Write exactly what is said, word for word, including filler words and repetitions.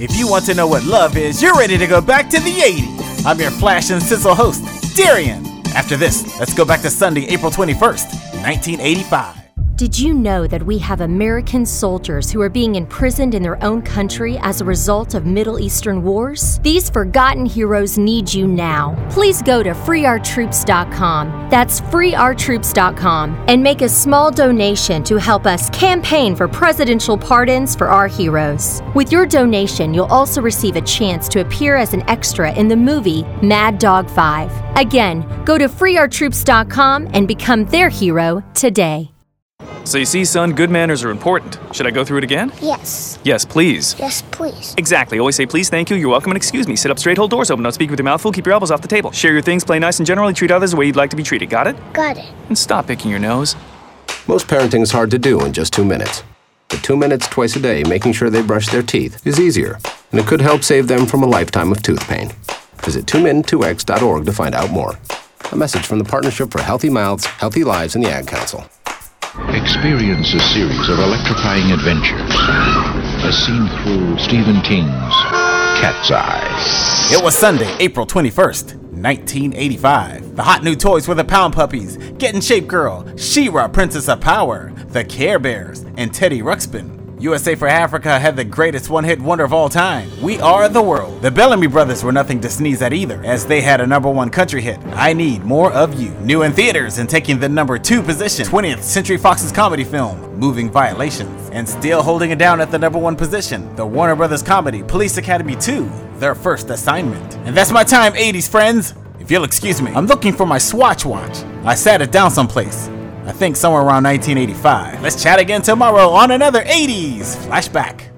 If you want to know what love is, you're ready to go back to the eighties. I'm your Flash and Sizzle host, Darian. After this, let's go back to Sunday, April twenty-first, nineteen eighty-five. Did you know that we have American soldiers who are being imprisoned in their own country as a result of Middle Eastern wars? These forgotten heroes need you now. Please go to free our troops dot com. That's free our troops dot com and make a small donation to help us campaign for presidential pardons for our heroes. With your donation, you'll also receive a chance to appear as an extra in the movie Mad Dog five. Again, go to free our troops dot com and become their hero today. So you see, son, good manners are important. Should I go through it again? Yes. Yes, please. Yes, please. Exactly. Always say please, thank you, you're welcome, and excuse me. Sit up straight, hold doors open, don't speak with your mouth full, keep your elbows off the table. Share your things, play nice, and generally treat others the way you'd like to be treated. Got it? Got it. And stop picking your nose. Most parenting is hard to do in just two minutes. But two minutes twice a day making sure they brush their teeth is easier, and it could help save them from a lifetime of tooth pain. Visit two min two x dot org to find out more. A message from the Partnership for Healthy Mouths, Healthy Lives, and the Ad Council. Experience a series of electrifying adventures as seen through Stephen King's Cat's Eye. It was Sunday, April twenty-first, nineteen eighty-five. The hot new toys were the Pound Puppies, Get in Shape Girl, She-Ra, Princess of Power, the Care Bears, and Teddy Ruxpin. U S A for Africa had the greatest one-hit wonder of all time, We Are the World. The Bellamy Brothers were nothing to sneeze at either, as they had a number one country hit, I Need More of You. New in theaters and taking the number two position, twentieth Century Fox's comedy film, Moving Violations. And still holding it down at the number one position, the Warner Brothers comedy, Police Academy two, Their First Assignment. And that's my time, eighties friends. If you'll excuse me, I'm looking for my Swatch watch. I sat it down someplace. I think somewhere around nineteen eighty-five. Let's chat again tomorrow on another eighties Flashback.